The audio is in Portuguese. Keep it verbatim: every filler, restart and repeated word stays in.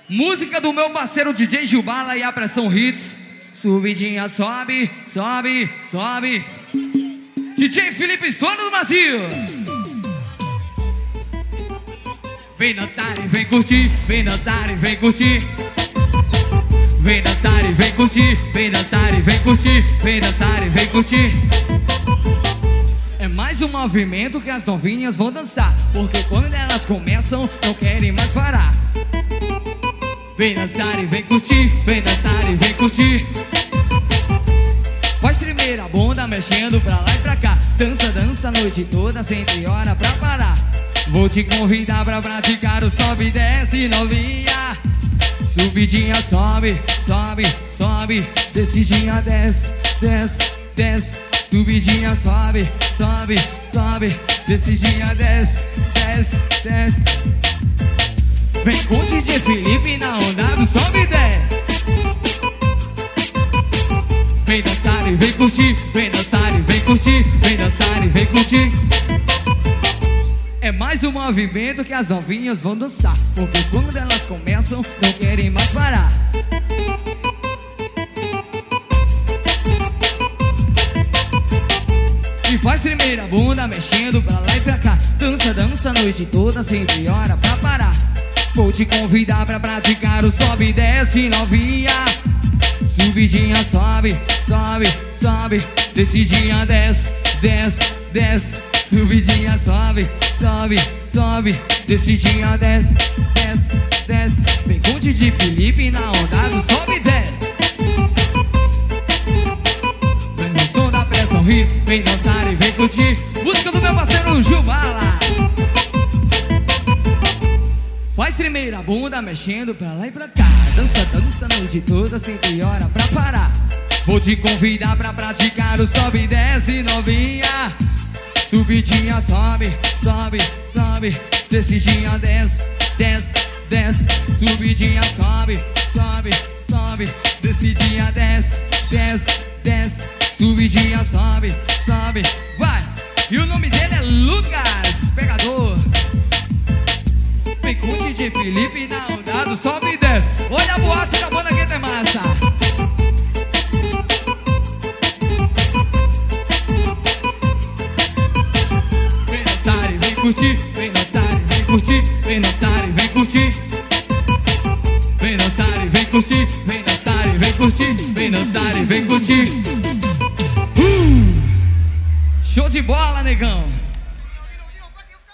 Música do meu parceiro D J Gilbala e a Pressão Hits. Subidinha, sobe, sobe, sobe. D J Felipe Stone do Brasil. Vem dançar e vem curtir, vem dançar e vem curtir. Vem dançar e vem curtir, vem dançar e vem curtir, vem dançar e vem curtir. É mais um movimento que as novinhas vão dançar, porque quando elas começam, não querem mais parar. Vem dançar e vem curtir, vem dançar e vem curtir. Faz tremer a bunda mexendo pra lá e pra cá. Dança, dança a noite toda, sem ter hora pra parar. Vou te convidar pra praticar o sobe e desce, novinha. Subidinha, sobe, sobe, sobe. Descidinha, desce, desce, desce. Subidinha, sobe, sobe, sobe. Descidinha, desce, desce, desce. Vem com o D J Felipe na onda do sobe e desce. Vem dançar e vem curtir, vem dançar e vem curtir, vem dançar e vem curtir. É mais um movimento que as novinhas vão dançar, porque quando elas começam, não querem mais parar. E faz tremer a bunda mexendo pra lá e pra cá. Dança, dança a noite toda, sem ter hora pra parar. Vou te convidar pra praticar o sobe e desce, novinha. Subidinha, sobe, sobe, sobe. Descidinha, desce, desce, desce. Subidinha, sobe, sobe, sobe. Descidinha, desce, desce, desce. Vem com o D J Felipe na onda do sobe e desce. Vem no som da Pressão Hits, vem dançar e vem curtir. Música do meu parceiro Gilbala. Faz tremer a bunda mexendo pra lá e pra cá. Dança, dança a noite toda, sem ter hora pra parar. Vou te convidar pra praticar o sobe e desce, novinha. Subidinha, sobe, sobe, sobe. Descidinha, desce, desce, desce. Subidinha, sobe, sobe, sobe. Descidinha, desce, desce, desce. Subidinha, sobe, sobe, vai. E o nome dele é Lucas Pegador. Vem com o D J Felipe na onda do sobe e desce. Olha a boate da banda que tem massa. Vem dançar e vem curtir, vem dançar e vem curtir, vem dançar e vem curtir. Vem dançar e vem curtir, vem dançar e vem curtir, vem dançar e vem curtir. Uh! Show de bola, negão.